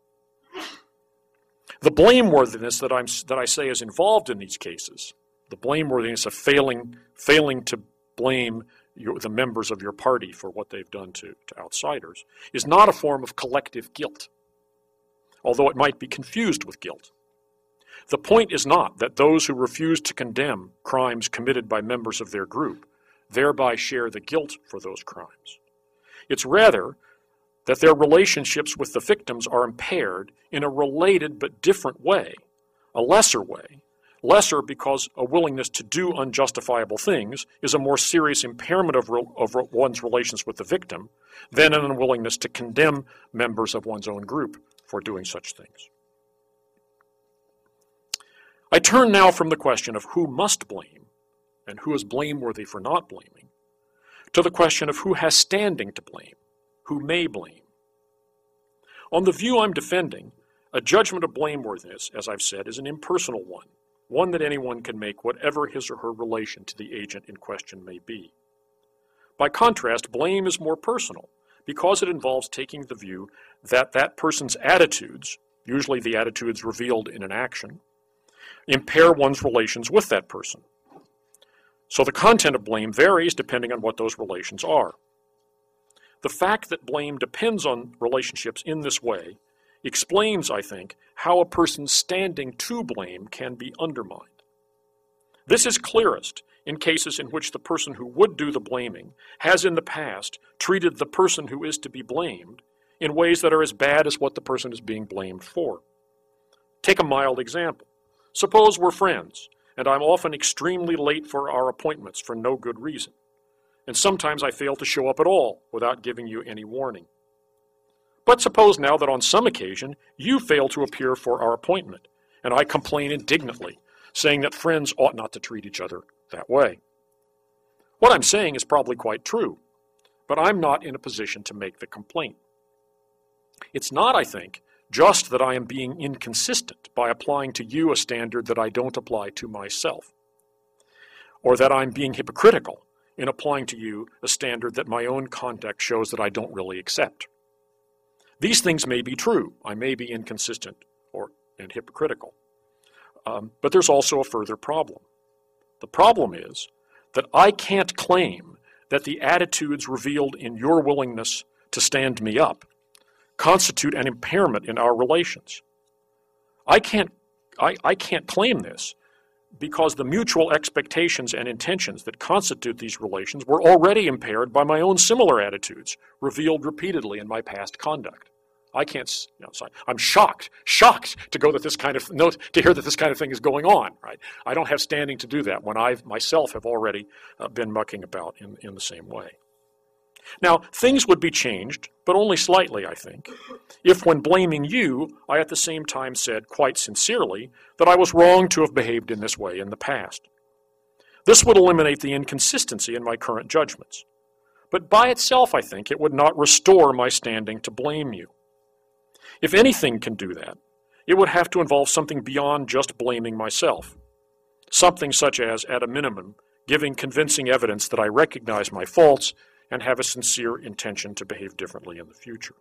The blameworthiness that I say is involved in these cases, the blameworthiness of failing to blame the members of your party for what they've done to outsiders, is not a form of collective guilt, although it might be confused with guilt. The point is not that those who refuse to condemn crimes committed by members of their group thereby share the guilt for those crimes. It's rather that their relationships with the victims are impaired in a related but different way, a lesser way, lesser because a willingness to do unjustifiable things is a more serious impairment of one's relations with the victim than an unwillingness to condemn members of one's own group for doing such things. I turn now from the question of who must blame and who is blameworthy for not blaming to the question of who has standing to blame, who may blame. On the view I'm defending, a judgment of blameworthiness, as I've said, is an impersonal one that anyone can make whatever his or her relation to the agent in question may be. By contrast, blame is more personal because it involves taking the view that that person's attitudes, usually the attitudes revealed in an action, impair one's relations with that person. So the content of blame varies depending on what those relations are. The fact that blame depends on relationships in this way explains, I think, how a person's standing to blame can be undermined. This is clearest in cases in which the person who would do the blaming has in the past treated the person who is to be blamed in ways that are as bad as what the person is being blamed for. Take a mild example. Suppose we're friends, and I'm often extremely late for our appointments for no good reason. And sometimes I fail to show up at all without giving you any warning. But suppose now that on some occasion you fail to appear for our appointment, and I complain indignantly, saying that friends ought not to treat each other that way. What I'm saying is probably quite true, but I'm not in a position to make the complaint. It's not, I think, just that I am being inconsistent by applying to you a standard that I don't apply to myself, or that I'm being hypocritical in applying to you a standard that my own conduct shows that I don't really accept. These things may be true. I may be inconsistent and hypocritical. But there's also a further problem. The problem is that I can't claim that the attitudes revealed in your willingness to stand me up constitute an impairment in our relations. I can't claim this because the mutual expectations and intentions that constitute these relations were already impaired by my own similar attitudes, revealed repeatedly in my past conduct. I can't, so I'm shocked to hear that this kind of thing is going on, right? I don't have standing to do that when I myself have already been mucking about in the same way. Now, things would be changed, but only slightly, I think, if when blaming you, I at the same time said, quite sincerely, that I was wrong to have behaved in this way in the past. This would eliminate the inconsistency in my current judgments. But by itself, I think, it would not restore my standing to blame you. If anything can do that, it would have to involve something beyond just blaming myself. Something such as, at a minimum, giving convincing evidence that I recognize my faults and have a sincere intention to behave differently in the future.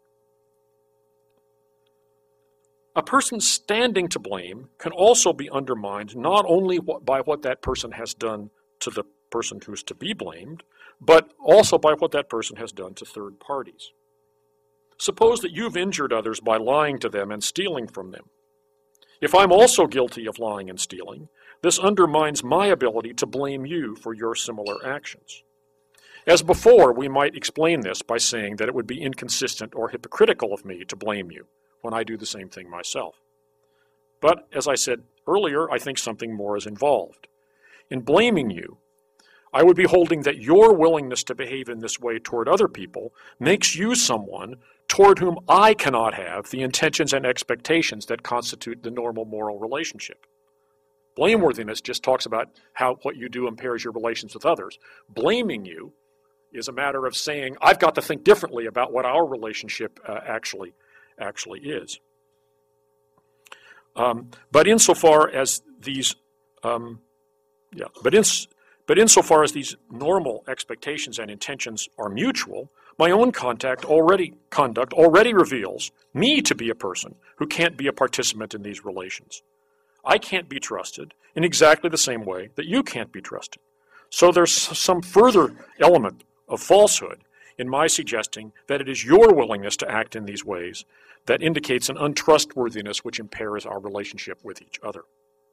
A person's standing to blame can also be undermined not only by what that person has done to the person who's to be blamed, but also by what that person has done to third parties. Suppose that you've injured others by lying to them and stealing from them. If I'm also guilty of lying and stealing, this undermines my ability to blame you for your similar actions. As before, we might explain this by saying that it would be inconsistent or hypocritical of me to blame you when I do the same thing myself. But, as I said earlier, I think something more is involved. In blaming you, I would be holding that your willingness to behave in this way toward other people makes you someone toward whom I cannot have the intentions and expectations that constitute the normal moral relationship. Blameworthiness just talks about how what you do impairs your relations with others. Blaming you is a matter of saying, I've got to think differently about what our relationship actually is. But insofar as these, But insofar as these normal expectations and intentions are mutual, my own conduct already reveals me to be a person who can't be a participant in these relations. I can't be trusted in exactly the same way that you can't be trusted. So there's some further element of falsehood in my suggesting that it is your willingness to act in these ways that indicates an untrustworthiness which impairs our relationship with each other.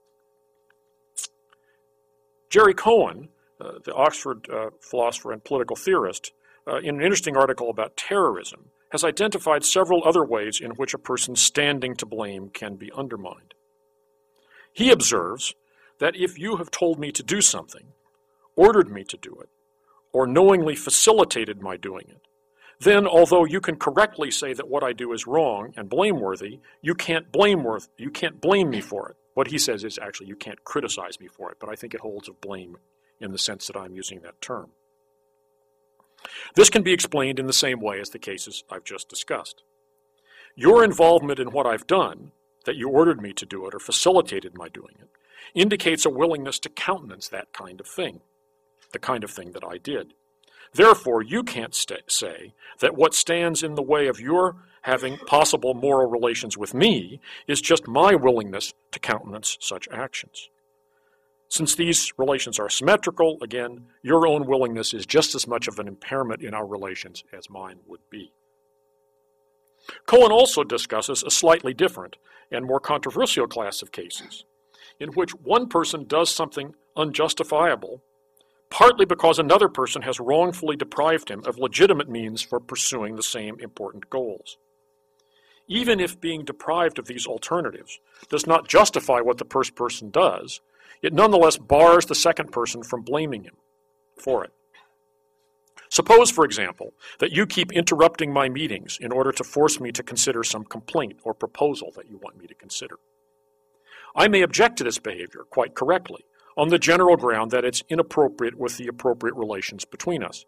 Jerry Cohen, the Oxford philosopher and political theorist, in an interesting article about terrorism, has identified several other ways in which a person's standing to blame can be undermined. He observes that if you have told me to do something, ordered me to do it, or knowingly facilitated my doing it, then although you can correctly say that what I do is wrong and blameworthy, you can't blame me for it. What he says is actually you can't criticize me for it, but I think it holds of blame in the sense that I'm using that term. This can be explained in the same way as the cases I've just discussed. Your involvement in what I've done, that you ordered me to do it or facilitated my doing it, indicates a willingness to countenance that kind of thing, the kind of thing that I did. Therefore, you can't say that what stands in the way of your having possible moral relations with me is just my willingness to countenance such actions. Since these relations are symmetrical, again, your own willingness is just as much of an impairment in our relations as mine would be. Cohen also discusses a slightly different and more controversial class of cases, in which one person does something unjustifiable partly because another person has wrongfully deprived him of legitimate means for pursuing the same important goals. Even if being deprived of these alternatives does not justify what the first person does, it nonetheless bars the second person from blaming him for it. Suppose, for example, that you keep interrupting my meetings in order to force me to consider some complaint or proposal that you want me to consider. I may object to this behavior quite correctly, on the general ground that it's inappropriate with the appropriate relations between us.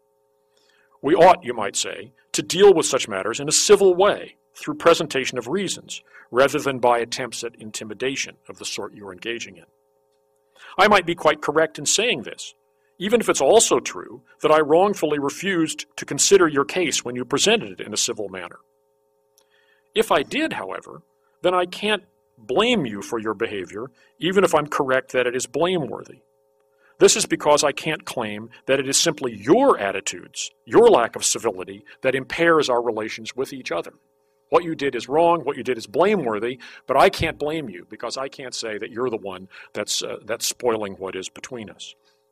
We ought, you might say, to deal with such matters in a civil way, through presentation of reasons, rather than by attempts at intimidation of the sort you're engaging in. I might be quite correct in saying this, even if it's also true that I wrongfully refused to consider your case when you presented it in a civil manner. If I did, however, then I can't blame you for your behavior, even if I'm correct that it is blameworthy. This is because I can't claim that it is simply your attitudes, your lack of civility, that impairs our relations with each other. What you did is wrong, what you did is blameworthy, but I can't blame you because I can't say that you're the one that's spoiling what is between us.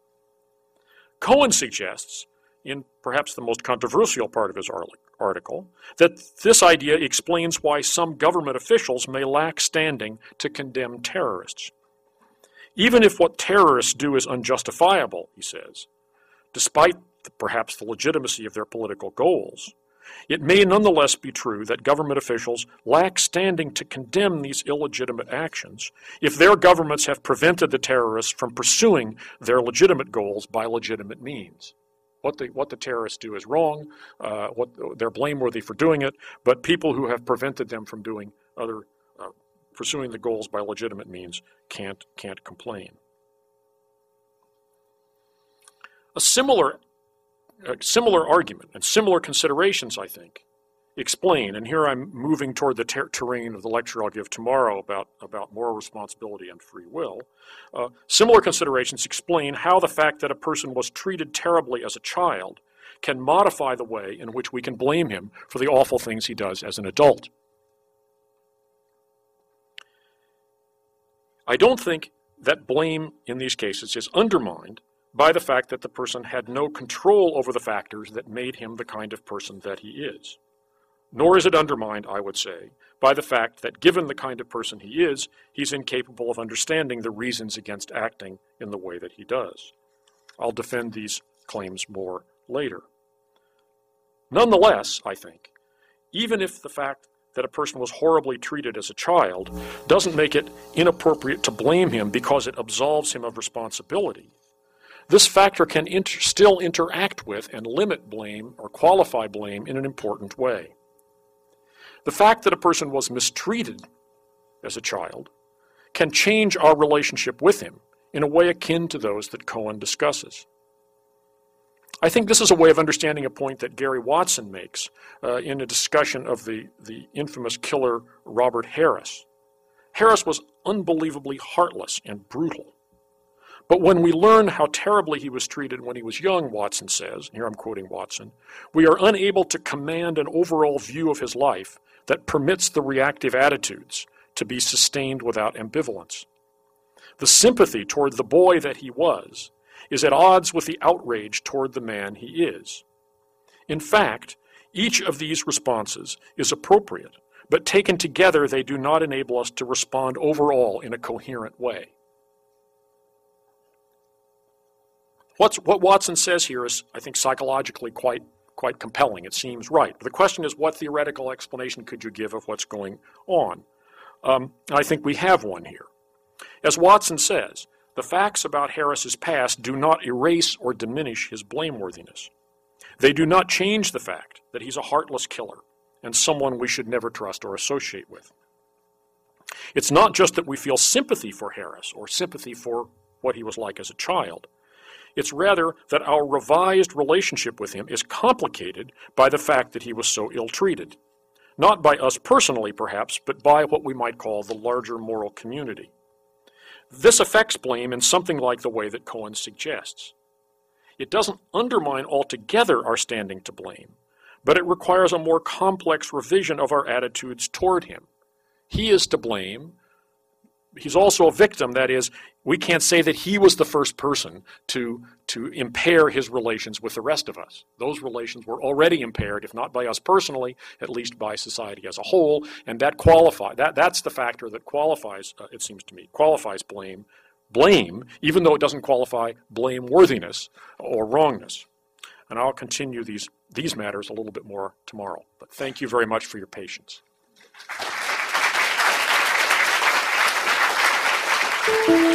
Cohen suggests, in perhaps the most controversial part of his article, that this idea explains why some government officials may lack standing to condemn terrorists. Even if what terrorists do is unjustifiable, he says, despite perhaps the legitimacy of their political goals, it may nonetheless be true that government officials lack standing to condemn these illegitimate actions if their governments have prevented the terrorists from pursuing their legitimate goals by legitimate means. What the terrorists do is wrong, they're blameworthy for doing it, but people who have prevented them from doing pursuing the goals by legitimate means can't complain. A similar argument and similar considerations, I think, explain, and here I'm moving toward the terrain of the lecture I'll give tomorrow about moral responsibility and free will. Similar considerations explain how the fact that a person was treated terribly as a child can modify the way in which we can blame him for the awful things he does as an adult. I don't think that blame in these cases is undermined by the fact that the person had no control over the factors that made him the kind of person that he is. Nor is it undermined, I would say, by the fact that given the kind of person he is, he's incapable of understanding the reasons against acting in the way that he does. I'll defend these claims more later. Nonetheless, I think, even if the fact that a person was horribly treated as a child doesn't make it inappropriate to blame him because it absolves him of responsibility, this factor can still interact with and limit blame or qualify blame in an important way. The fact that a person was mistreated as a child can change our relationship with him in a way akin to those that Cohen discusses. I think this is a way of understanding a point that Gary Watson makes in a discussion of the infamous killer Robert Harris. Harris was unbelievably heartless and brutal. But when we learn how terribly he was treated when he was young, Watson says, here I'm quoting Watson, we are unable to command an overall view of his life that permits the reactive attitudes to be sustained without ambivalence. The sympathy toward the boy that he was is at odds with the outrage toward the man he is. In fact, each of these responses is appropriate, but taken together they do not enable us to respond overall in a coherent way. What Watson says here is, I think, psychologically quite compelling. It seems right. The question is, what theoretical explanation could you give of what's going on? I think we have one here. As Watson says, the facts about Harris's past do not erase or diminish his blameworthiness. They do not change the fact that he's a heartless killer and someone we should never trust or associate with. It's not just that we feel sympathy for Harris or sympathy for what he was like as a child. It's rather that our revised relationship with him is complicated by the fact that he was so ill-treated. Not by us personally, perhaps, but by what we might call the larger moral community. This affects blame in something like the way that Cohen suggests. It doesn't undermine altogether our standing to blame, but it requires a more complex revision of our attitudes toward him. He is to blame. He's also a victim. That is, we can't say that he was the first person to impair his relations with the rest of us. Those relations were already impaired, if not by us personally, at least by society as a whole, and that's the factor that qualifies, it seems to me, qualifies blame, even though it doesn't qualify blameworthiness or wrongness. And I'll continue these matters a little bit more tomorrow. But thank you very much for your patience. Thank you.